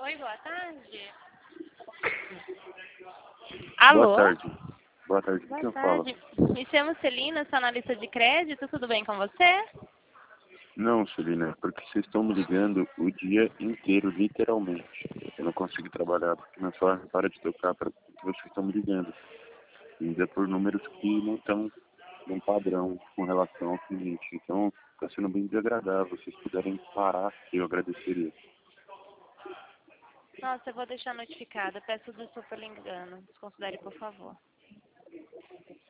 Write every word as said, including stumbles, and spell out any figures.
Oi, boa tarde. Alô? Boa tarde. Boa tarde. O Boa que eu tarde. falo? Me chamo Celina, sou analista de crédito. Tudo bem com você? Não, Celina, é porque vocês estão me ligando o dia inteiro, literalmente. Eu não consigo trabalhar porque meu celular não para de tocar para que vocês estão me ligando. E ainda por números que não estão num padrão com relação ao cliente. Então, está sendo bem desagradável. Se vocês puderem parar, eu agradeceria. Nossa, eu vou deixar notificada. Peço desculpa pelo engano. Desconsidere, por favor.